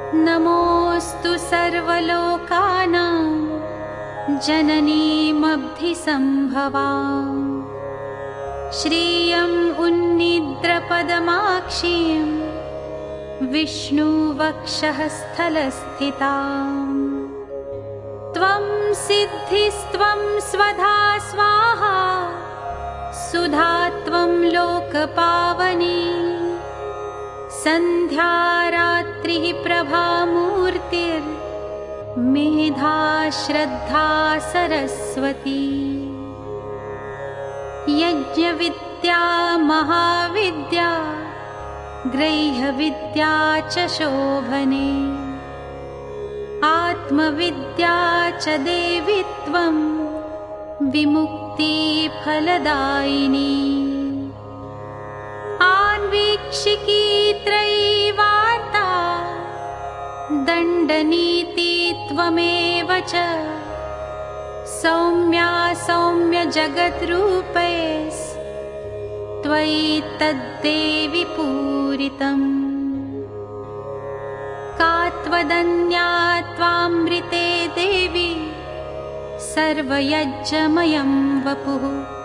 नमोऽस्तु सर्वलोकानां जननीमब्धिसम्भवां श्रियम् उन्निद्रपदमाक्षीं विष्णुवक्षःस्थलस्थिताम् त्वं सिद्धिस्त्वं स्वधा स्वाहा सुधा त्वं लोकपावनी सन्ध्या रात्रिः प्रभामूर्तिर्मेधा श्रद्धा सरस्वती यज्ञविद्या महाविद्या गृह्यविद्या च शोभने आत्मविद्या च देवी त्वं विमुक्तिफलदायिनी आन्वीक्षिकी त्रयीवार्ता दण्डनीति त्वमेव च सौम्या सौम्य जगद्रूपे त्वयि तद्देवि पूरितम् का त्वदन्या त्वामृते देवी सर्वयज्ञमयं वपुः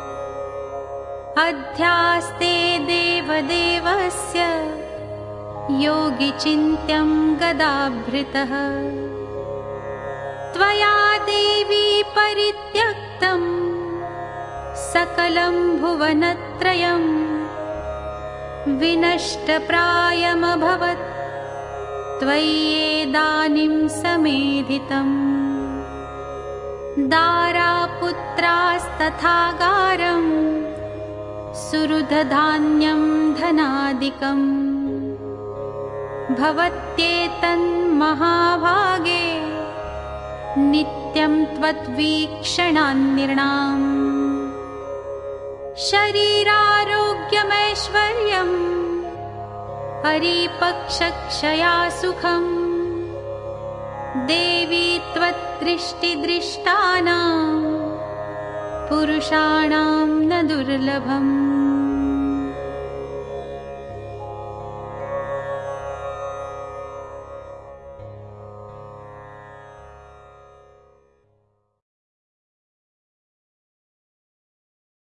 अध्यास्ते देवदेवस्य योगिचिन्त्यं गदाभृतः त्वया देवी परित्यक्तं सकलं भुवनत्रयं विनष्टप्रायमभवत् त्वय्येदानीं समेधितम् दारापुत्रास्तथा गारं सुहृदधान्यं धनादिकम् भवत्येतन्महाभागे नित्यं त्वद्वीक्षणान्निर्णाम् शरीरारोग्यमैश्वर्यं परिपक्षक्षया सुखम् देवी त्वद्दृष्टिदृष्टानां पुरुषाणां न दुर्लभम्